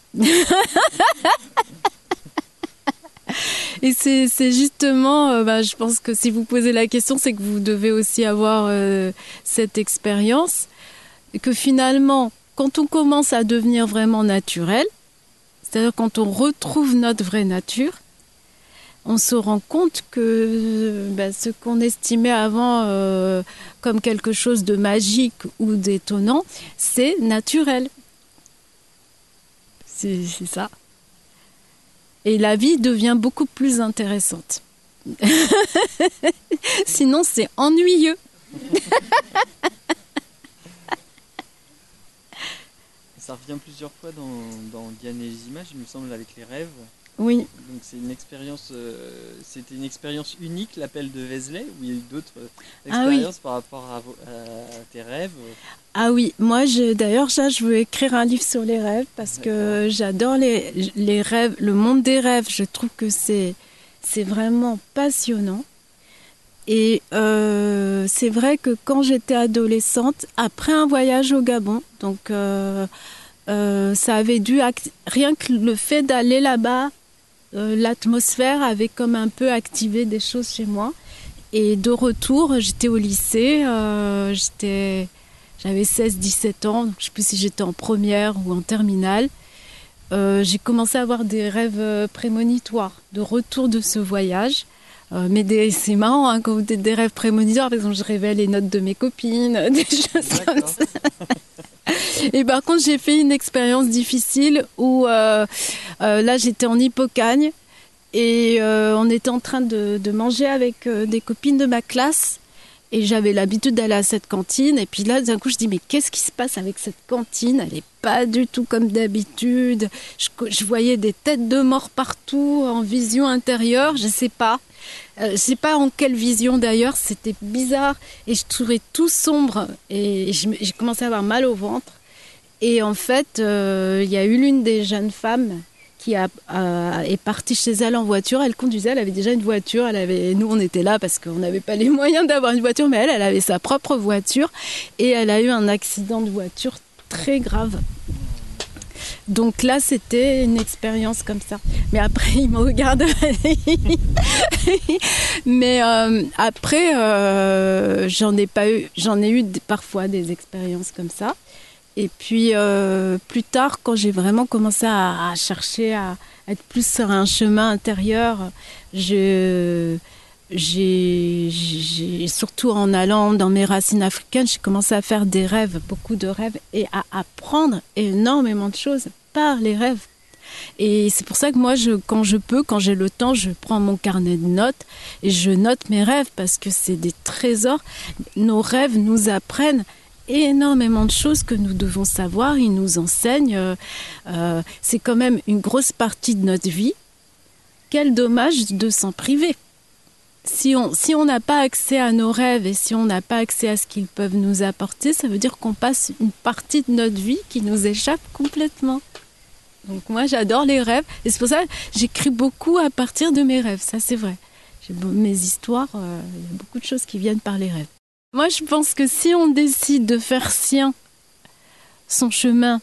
Et c'est, c'est justement, euh, bah, je pense que si vous posez la question, c'est que vous devez aussi avoir euh, cette expérience. Et que finalement, quand on commence à devenir vraiment naturel, c'est-à-dire quand on retrouve notre vraie nature, on se rend compte que bah, ce qu'on estimait avant euh, comme quelque chose de magique ou d'étonnant, c'est naturel. C'est, c'est ça. Et la vie devient beaucoup plus intéressante. Sinon, c'est ennuyeux. Ça revient plusieurs fois dans, dans Diane et les images, il me semble, avec les rêves. Oui. Donc c'est une expérience, euh, c'était une expérience unique, l'appel de Vézelay, où il y a eu d'autres expériences ah oui. par rapport à, à, à tes rêves. Ah oui, moi je, d'ailleurs ça, je veux écrire un livre sur les rêves parce D'accord. que j'adore les, les rêves, le monde des rêves. Je trouve que c'est, c'est vraiment passionnant. Et euh, c'est vrai que quand j'étais adolescente, après un voyage au Gabon, donc euh, euh, ça avait dû act- rien que le fait d'aller là-bas, euh, l'atmosphère avait comme un peu activé des choses chez moi. Et de retour, j'étais au lycée, euh, j'étais, j'avais seize dix-sept ans, donc je ne sais plus si j'étais en première ou en terminale. Euh, j'ai commencé à avoir des rêves prémonitoires de retour de ce voyage. Euh, mais des, c'est marrant, hein, quand vous dites des rêves prémonitoires, par exemple, je rêvais les notes de mes copines, des choses comme ça. Et par contre, j'ai fait une expérience difficile où euh, euh, là, j'étais en Hippocagne et euh, on était en train de, de manger avec euh, des copines de ma classe. Et j'avais l'habitude d'aller à cette cantine. Et puis là, d'un coup, je dis, mais qu'est-ce qui se passe avec cette cantine ? Elle n'est pas du tout comme d'habitude. Je, je voyais des têtes de mort partout, en vision intérieure. Je ne sais pas. Euh, je ne sais pas en quelle vision d'ailleurs. C'était bizarre. Et je trouvais tout sombre. Et je, j'ai commencé à avoir mal au ventre. Et en fait, il euh, y a eu l'une des jeunes femmes qui a, a, est partie chez elle en voiture. Elle conduisait, elle avait déjà une voiture. Elle avait, nous, on était là parce qu'on n'avait pas les moyens d'avoir une voiture, mais elle, elle avait sa propre voiture. Et elle a eu un accident de voiture très grave. Donc là, c'était une expérience comme ça. Mais après, il me regarde. Mais euh, après, euh, j'en ai pas eu, j'en ai eu des, parfois des expériences comme ça. Et puis euh, plus tard, quand j'ai vraiment commencé à, à chercher à, à être plus sur un chemin intérieur, je, j'ai, j'ai, surtout en allant dans mes racines africaines, j'ai commencé à faire des rêves, beaucoup de rêves, et à apprendre énormément de choses par les rêves. Et c'est pour ça que moi, je, quand je peux, quand j'ai le temps, je prends mon carnet de notes et je note mes rêves parce que c'est des trésors. Nos rêves nous apprennent énormément de choses que nous devons savoir, ils nous enseignent, euh, euh, c'est quand même une grosse partie de notre vie. Quel dommage de s'en priver. Si on si on n'a pas accès à nos rêves et si on n'a pas accès à ce qu'ils peuvent nous apporter, ça veut dire qu'on passe une partie de notre vie qui nous échappe complètement. Donc moi j'adore les rêves et c'est pour ça que j'écris beaucoup à partir de mes rêves, ça c'est vrai. J'ai, mes histoires, euh, il y a beaucoup de choses qui viennent par les rêves. Moi, je pense que si on décide de faire sien son chemin,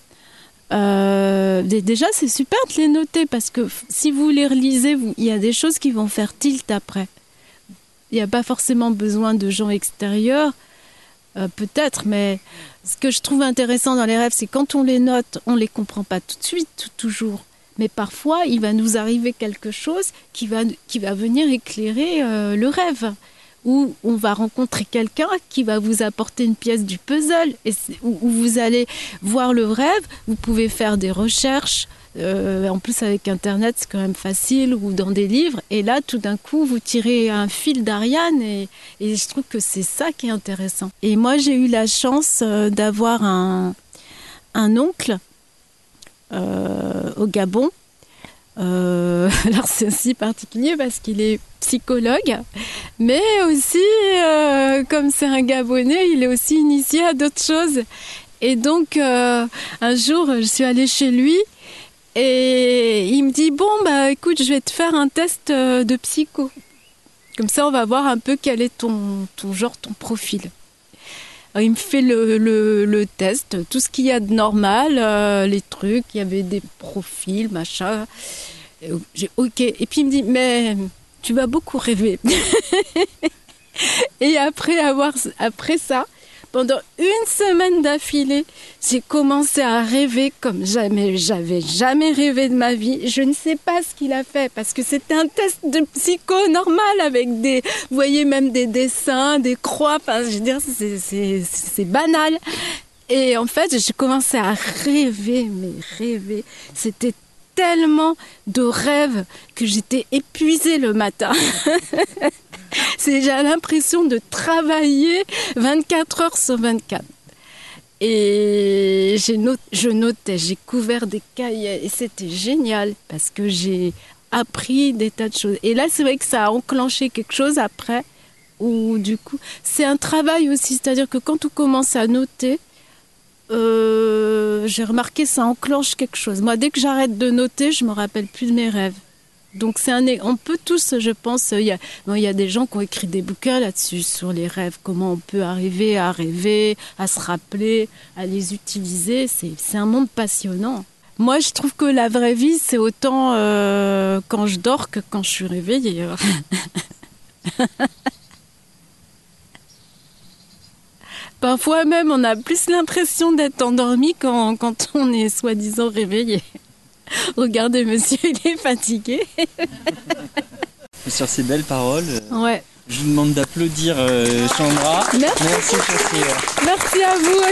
euh, déjà, c'est super de les noter parce que si vous les relisez, vous, il y a des choses qui vont faire tilt après. Il n'y a pas forcément besoin de gens extérieurs, euh, peut-être, mais ce que je trouve intéressant dans les rêves, c'est quand on les note, on ne les comprend pas tout de suite, tout, toujours. Mais parfois, il va nous arriver quelque chose qui va, qui va venir éclairer euh, le rêve. Où on va rencontrer quelqu'un qui va vous apporter une pièce du puzzle et où, où vous allez voir le rêve, vous pouvez faire des recherches, euh, en plus avec Internet c'est quand même facile, ou dans des livres, et là tout d'un coup vous tirez un fil d'Ariane et, et je trouve que c'est ça qui est intéressant. Et moi j'ai eu la chance euh, d'avoir un, un oncle euh, au Gabon. Euh, alors c'est aussi particulier parce qu'il est psychologue, mais aussi euh, comme c'est un Gabonais, il est aussi initié à d'autres choses. Et donc euh, un jour, je suis allée chez lui et il me dit bon bah écoute, je vais te faire un test de psycho. Comme ça, on va voir un peu quel est ton ton genre, ton profil. Alors, il me fait le, le, le test, tout ce qu'il y a de normal, euh, les trucs, il y avait des profils, machin. J'ai ok. Et puis il me dit, mais tu vas beaucoup rêver. Et après, avoir, après ça, pendant une semaine d'affilée, j'ai commencé à rêver comme jamais, j'avais jamais rêvé de ma vie. Je ne sais pas ce qu'il a fait parce que c'était un test de psycho normal avec des, vous voyez, même des dessins, des croix. Enfin, je veux dire, c'est, c'est, c'est banal. Et en fait, j'ai commencé à rêver, mais rêver. C'était tellement de rêves que j'étais épuisée le matin. C'est, j'ai l'impression de travailler vingt-quatre heures sur vingt-quatre. Et j'ai not, je notais, j'ai couvert des cahiers et c'était génial parce que j'ai appris des tas de choses. Et là, c'est vrai que ça a enclenché quelque chose après où du coup, c'est un travail aussi. C'est-à-dire que quand on commence à noter, euh, j'ai remarqué ça enclenche quelque chose. Moi, dès que j'arrête de noter, je me rappelle plus de mes rêves. Donc c'est un, on peut tous, je pense, il y a, bon, il y a des gens qui ont écrit des bouquins là-dessus, sur les rêves, comment on peut arriver à rêver, à se rappeler, à les utiliser. C'est, c'est un monde passionnant. Moi, je trouve que la vraie vie, c'est autant euh, quand je dors que quand je suis réveillée. Parfois même, on a plus l'impression d'être endormi quand, quand on est soi-disant réveillé. Regardez, monsieur, il est fatigué. Sur ces belles paroles, ouais. Je vous demande d'applaudir euh, Chandra. Merci. Merci, Merci. Merci à vous.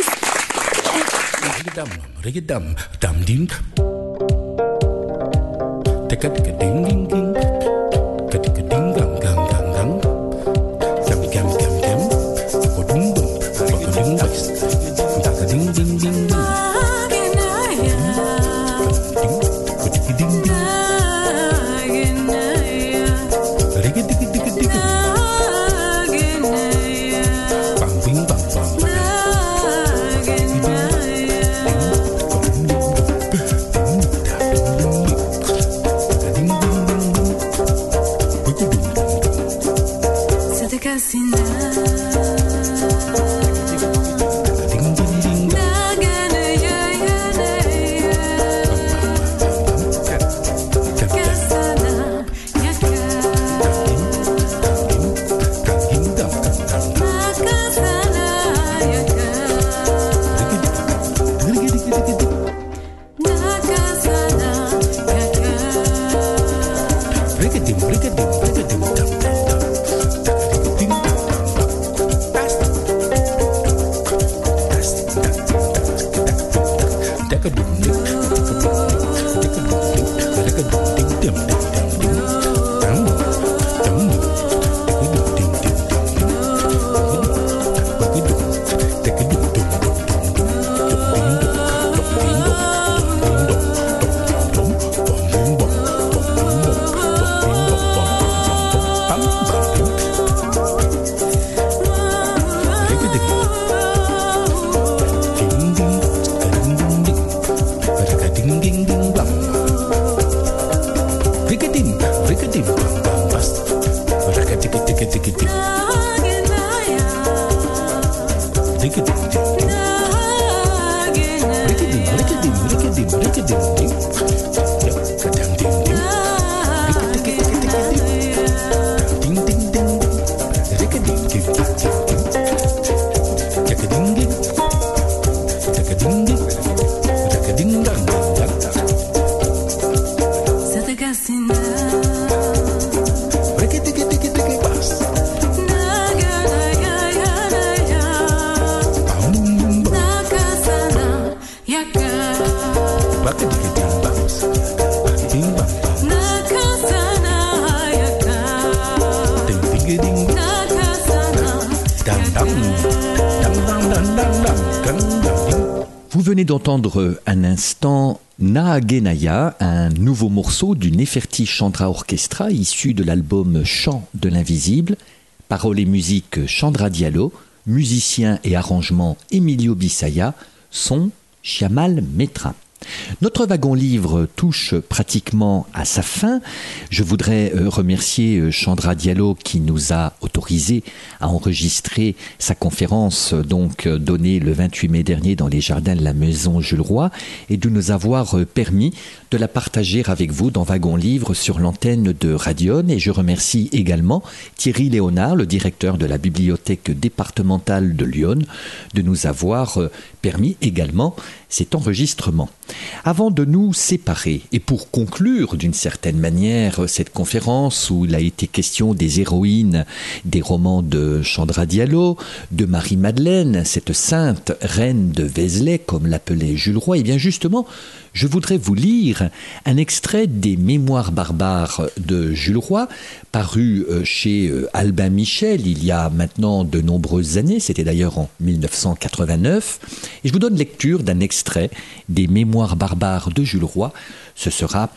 Vous venez d'entendre un instant Naagenaya, un nouveau morceau du Neferti Chandra Orchestra issu de l'album Chant de l'invisible, paroles et musique Chandra Diallo, musicien et arrangement Emilio Bisaya, son Chiamal Metra. Notre wagon livre touche pratiquement à sa fin. Je voudrais remercier Chandra Diallo qui nous a autorisé à enregistrer sa conférence donc donnée le vingt-huit mai dernier dans les jardins de la Maison Jules Roy et de nous avoir permis de la partager avec vous dans Wagon Livre sur l'antenne de Radion. Et je remercie également Thierry Léonard, le directeur de la bibliothèque départementale de Lyon, de nous avoir permis également cet enregistrement. Avant de nous séparer, et pour conclure d'une certaine manière cette conférence où il a été question des héroïnes des romans de Chandra Diallo, de Marie-Madeleine, cette sainte reine de Vézelay, comme l'appelait Jules Roy, et bien justement, je voudrais vous lire un extrait des Mémoires barbares de Jules Roy, paru chez Albin Michel il y a maintenant de nombreuses années, c'était d'ailleurs en mille neuf cent quatre-vingt-neuf, et je vous donne lecture d'un extrait des Mémoires barbares de Jules Roy. Ce sera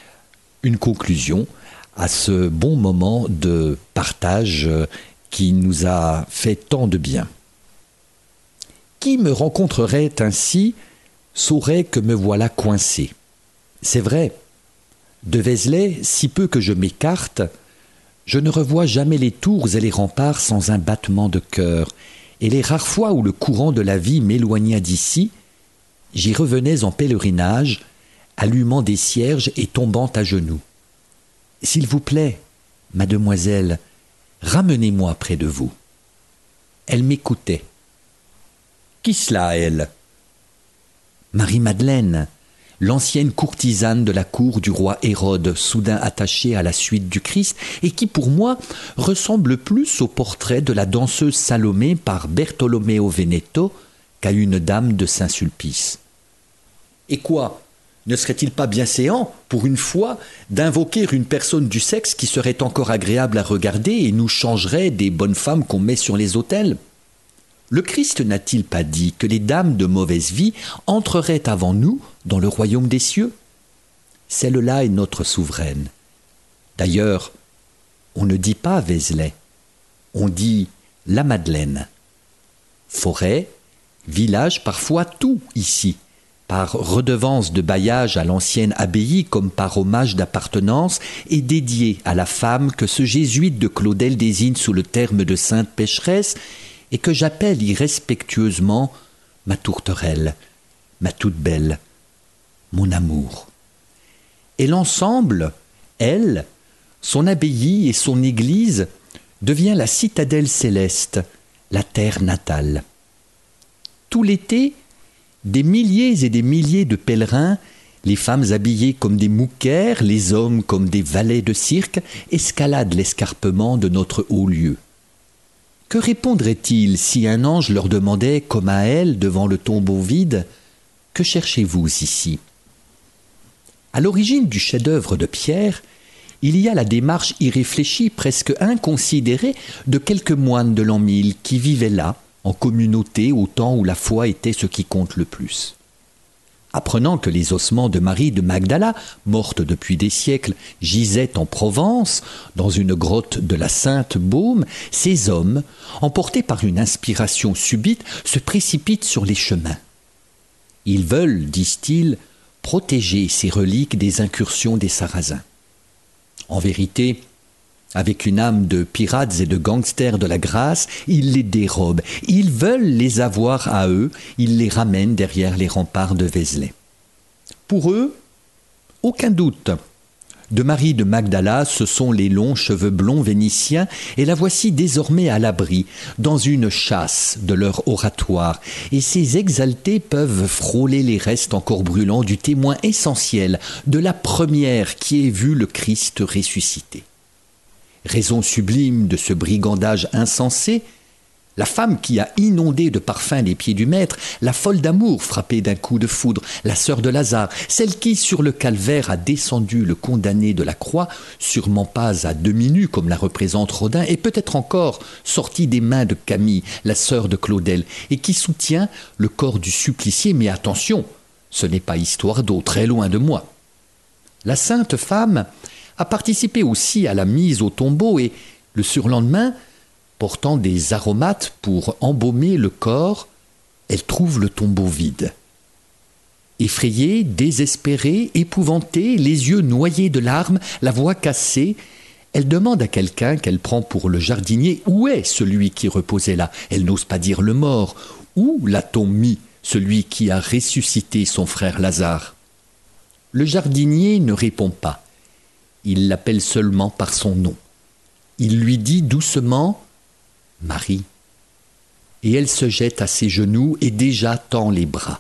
une conclusion à ce bon moment de partage qui nous a fait tant de bien. Qui me rencontrerait ainsi saurait que me voilà coincé. C'est vrai, De Vézelay, si peu que je m'écarte, je ne revois jamais les tours et les remparts sans un battement de cœur, et les rares fois où le courant de la vie m'éloigna d'ici, j'y revenais en pèlerinage, allumant des cierges et tombant à genoux. S'il vous plaît, mademoiselle, ramenez-moi près de vous. Elle m'écoutait. Qui cela, elle ? Marie-Madeleine, l'ancienne courtisane de la cour du roi Hérode, soudain attachée à la suite du Christ, et qui, pour moi, ressemble plus au portrait de la danseuse Salomé par Bertolomeo Veneto qu'à une dame de Saint-Sulpice. Et quoi ? Ne serait-il pas bien séant, pour une fois, d'invoquer une personne du sexe qui serait encore agréable à regarder et nous changerait des bonnes femmes qu'on met sur les autels ? Le Christ n'a-t-il pas dit que les dames de mauvaise vie entreraient avant nous dans le royaume des cieux ? Celle-là est notre souveraine. D'ailleurs, on ne dit pas Vézelay, on dit la Madeleine. Forêt, village, parfois tout ici, par redevance de bailliage à l'ancienne abbaye comme par hommage d'appartenance, est dédié à la femme que ce jésuite de Claudel désigne sous le terme de sainte pécheresse et que j'appelle irrespectueusement ma tourterelle, ma toute belle, mon amour. Et l'ensemble, elle, son abbaye et son église, devient la citadelle céleste, la terre natale. Tout l'été, des milliers et des milliers de pèlerins, les femmes habillées comme des mouquères, les hommes comme des valets de cirque, escaladent l'escarpement de notre haut lieu. Que répondraient-ils si un ange leur demandait, comme à elle, devant le tombeau vide, « Que cherchez-vous ici ?» À l'origine du chef-d'œuvre de Pierre, il y a la démarche irréfléchie, presque inconsidérée, de quelques moines de l'an mille qui vivaient là, en communauté au temps où la foi était ce qui compte le plus. Apprenant que les ossements de Marie de Magdala, morte depuis des siècles, gisaient en Provence, dans une grotte de la Sainte Baume, ces hommes, emportés par une inspiration subite, se précipitent sur les chemins. Ils veulent, disent-ils, protéger ces reliques des incursions des Sarrasins. En vérité, avec une âme de pirates et de gangsters de la grâce, ils les dérobent. Ils veulent les avoir à eux, ils les ramènent derrière les remparts de Vézelay. Pour eux, aucun doute. De Marie de Magdala, ce sont les longs cheveux blonds vénitiens, et la voici désormais à l'abri, dans une chasse de leur oratoire, et ces exaltés peuvent frôler les restes encore brûlants du témoin essentiel, de la première qui ait vu le Christ ressuscité. Raison sublime de ce brigandage insensé, la femme qui a inondé de parfums les pieds du maître, la folle d'amour frappée d'un coup de foudre, la sœur de Lazare, celle qui sur le calvaire a descendu le condamné de la croix, sûrement pas à demi nu comme la représente Rodin, et peut-être encore sortie des mains de Camille, la sœur de Claudel, et qui soutient le corps du supplicié, mais attention, ce n'est pas histoire d'eau, très loin de moi. La sainte femme a participé aussi à la mise au tombeau et, le surlendemain, portant des aromates pour embaumer le corps, elle trouve le tombeau vide. Effrayée, désespérée, épouvantée, les yeux noyés de larmes, la voix cassée, elle demande à quelqu'un qu'elle prend pour le jardinier où est celui qui reposait là. Elle n'ose pas dire le mort. Où l'a-t-on mis, celui qui a ressuscité son frère Lazare ? Le jardinier ne répond pas. Il l'appelle seulement par son nom. Il lui dit doucement « Marie ». Et elle se jette à ses genoux et déjà tend les bras.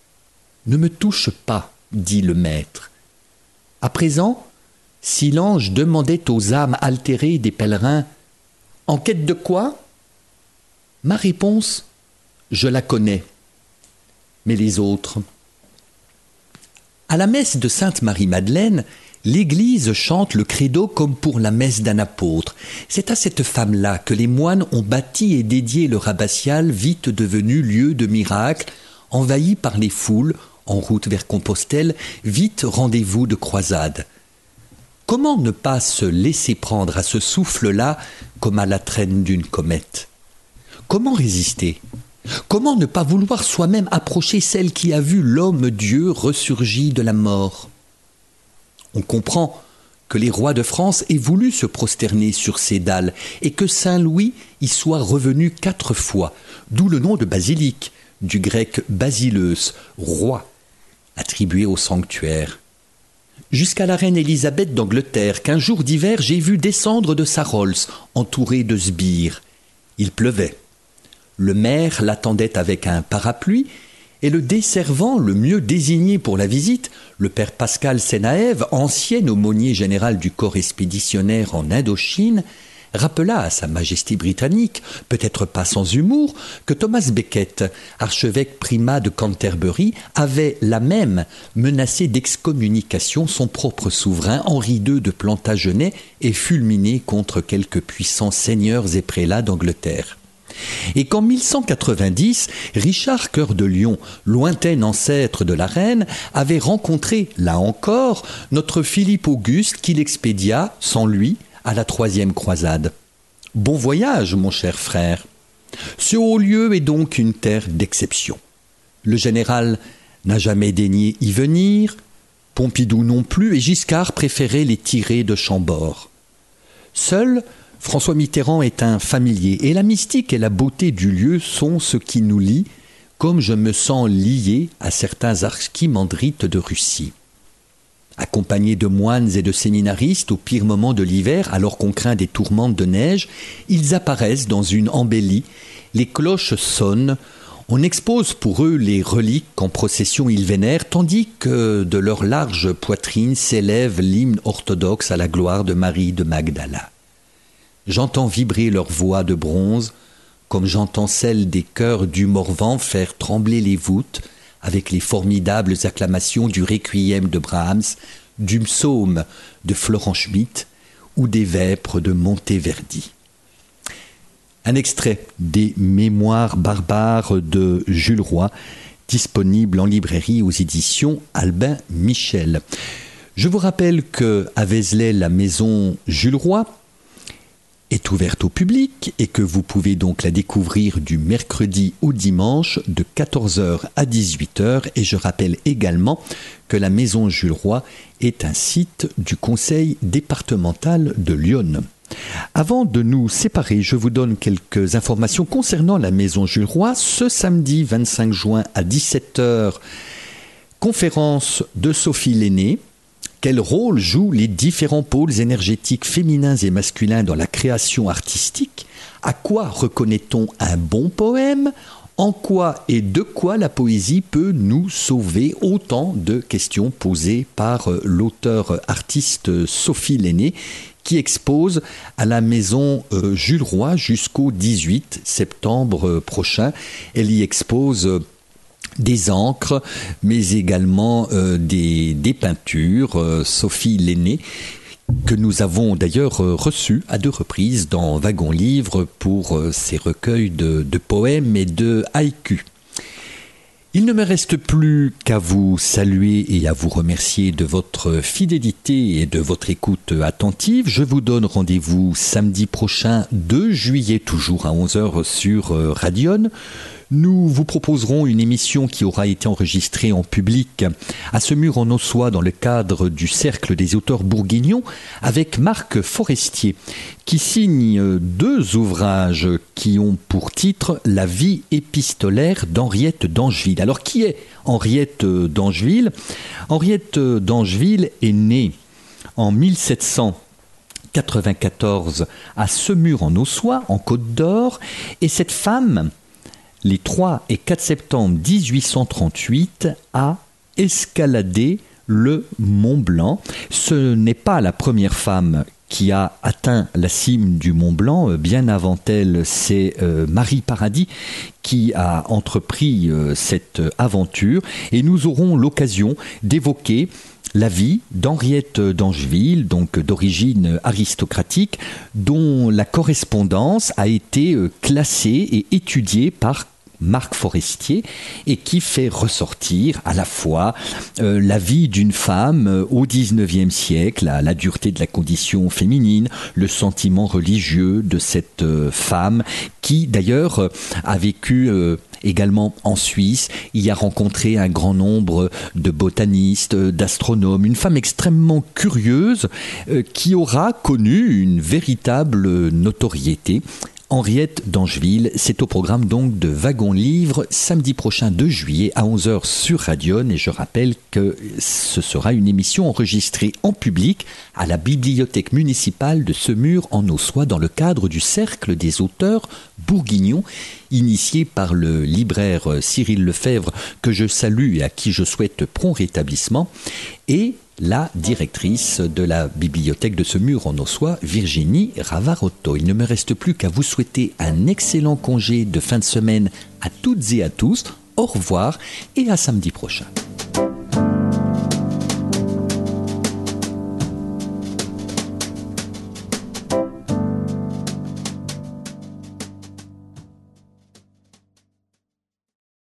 « Ne me touche pas », dit le maître. À présent, si l'ange demandait aux âmes altérées des pèlerins « En quête de quoi ?» Ma réponse, je la connais. Mais les autres ? À la messe de Sainte Marie-Madeleine, l'Église chante le credo comme pour la messe d'un apôtre. C'est à cette femme-là que les moines ont bâti et dédié leur abbatiale, vite devenu lieu de miracle, envahi par les foules, en route vers Compostelle, vite rendez-vous de croisade. Comment ne pas se laisser prendre à ce souffle-là comme à la traîne d'une comète ? Comment résister ? Comment ne pas vouloir soi-même approcher celle qui a vu l'homme-dieu ressurgi de la mort ? On comprend que les rois de France aient voulu se prosterner sur ces dalles et que Saint Louis y soit revenu quatre fois, d'où le nom de basilique, du grec basileus, roi, attribué au sanctuaire. Jusqu'à la reine Élisabeth d'Angleterre, qu'un jour d'hiver j'ai vu descendre de sa Rolls, entourée de sbires. Il pleuvait. Le maire l'attendait avec un parapluie, et le desservant le mieux désigné pour la visite, le père Pascal Senaève, ancien aumônier général du corps expéditionnaire en Indochine, rappela à sa majesté britannique, peut-être pas sans humour, que Thomas Becket, archevêque primat de Canterbury, avait la même menacé d'excommunication son propre souverain Henri deux de Plantagenet et fulminé contre quelques puissants seigneurs et prélats d'Angleterre. Et qu'en mille cent quatre-vingt-dix, Richard Cœur de Lion, lointain ancêtre de la reine, avait rencontré, là encore, notre Philippe Auguste qui l'expédia, sans lui, à la troisième croisade. Bon voyage, mon cher frère. Ce haut lieu est donc une terre d'exception. Le général n'a jamais daigné y venir, Pompidou non plus, et Giscard préférait les tirer de Chambord. Seul François Mitterrand est un familier, et la mystique et la beauté du lieu sont ce qui nous lie, comme je me sens lié à certains archimandrites de Russie. Accompagnés de moines et de séminaristes au pire moment de l'hiver, alors qu'on craint des tourmentes de neige, ils apparaissent dans une embellie, les cloches sonnent, on expose pour eux les reliques qu'en procession ils vénèrent, tandis que de leur large poitrine s'élève l'hymne orthodoxe à la gloire de Marie de Magdala. J'entends vibrer leurs voix de bronze, comme j'entends celles des chœurs du Morvan faire trembler les voûtes, avec les formidables acclamations du Requiem de Brahms, du psaume de Florent Schmitt ou des vêpres de Monteverdi. Un extrait des Mémoires barbares de Jules Roy, disponible en librairie aux éditions Albin Michel. Je vous rappelle qu'à Vézelay, la maison Jules Roy est ouverte au public et que vous pouvez donc la découvrir du mercredi au dimanche de quatorze heures à dix-huit heures. Et je rappelle également que la maison Jules Roy est un site du conseil départemental de l'Yonne. Avant de nous séparer, je vous donne quelques informations concernant la maison Jules Roy. Ce samedi vingt-cinq juin à dix-sept heures, conférence de Sophie Lenné. Quel rôle jouent les différents pôles énergétiques féminins et masculins dans la création artistique? À quoi reconnaît-on un bon poème? En quoi et de quoi la poésie peut nous sauver? Autant de questions posées par l'auteur artiste Sophie Lenné, qui expose à la maison Jules Roy jusqu'au dix-huit septembre prochain. Elle y expose des encres, mais également euh, des, des peintures. Euh, Sophie Lenné, que nous avons d'ailleurs euh, reçue à deux reprises dans Wagon Livre pour euh, ses recueils de, de poèmes et de haïkus. Il ne me reste plus qu'à vous saluer et à vous remercier de votre fidélité et de votre écoute attentive. Je vous donne rendez-vous samedi prochain, deux juillet, toujours à onze heures sur euh, Radion. Nous vous proposerons une émission qui aura été enregistrée en public à Semur-en-Ossois dans le cadre du Cercle des auteurs bourguignons avec Marc Forestier, qui signe deux ouvrages qui ont pour titre « La vie épistolaire d'Henriette d'Angeville ». Alors, qui est Henriette d'Angeville? Henriette d'Angeville est née en mille sept cent quatre-vingt-quatorze à Semur-en-Ossois, en Côte d'Or, et cette femme, les trois et quatre septembre dix-huit cent trente-huit, a escaladé le Mont Blanc. Ce n'est pas la première femme qui a atteint la cime du Mont Blanc. Bien avant elle, c'est euh, Marie Paradis qui a entrepris euh, cette aventure. Et nous aurons l'occasion d'évoquer la vie d'Henriette d'Angeville, donc d'origine aristocratique, dont la correspondance a été classée et étudiée par Marc Forestier et qui fait ressortir à la fois euh, la vie d'une femme euh, au dix-neuvième siècle, la, la dureté de la condition féminine, le sentiment religieux de cette euh, femme qui d'ailleurs euh, a vécu euh, également en Suisse, y a rencontré un grand nombre de botanistes, d'astronomes, une femme extrêmement curieuse euh, qui aura connu une véritable notoriété. Henriette d'Angeville, c'est au programme donc de Wagon Livre samedi prochain deux juillet à onze heures sur Radion, et je rappelle que ce sera une émission enregistrée en public à la bibliothèque municipale de Semur en Ossois dans le cadre du Cercle des auteurs bourguignons initié par le libraire Cyril Lefebvre que je salue et à qui je souhaite prompt rétablissement, et la directrice de la bibliothèque de Semur en Ossois, Virginie Ravarotto. Il ne me reste plus qu'à vous souhaiter un excellent congé de fin de semaine à toutes et à tous. Au revoir et à samedi prochain.